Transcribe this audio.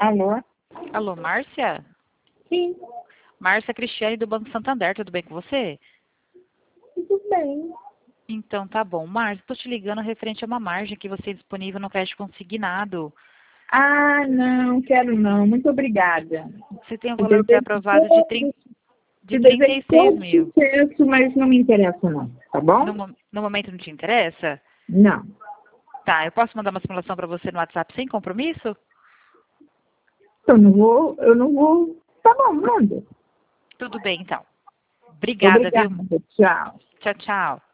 Alô? Alô, Márcia? Sim, Márcia Cristiane do Banco Santander, tudo bem com você? tudo bem. Então tá bom. Márcia, estou te ligando referente a uma margem que você tem disponível no crédito consignado. Ah, não, quero não. Muito obrigada. Você tem um Eu valor desejo pré-aprovado de te desejo 36 todo mil. sucesso, mas não me interessa não, tá bom? No momento não te interessa? Não. Tá, eu posso mandar uma simulação para você no WhatsApp sem compromisso? Eu não vou. Tá bom, manda. Tudo bem, então. Obrigada, viu? Obrigada, tchau. Tchau, tchau.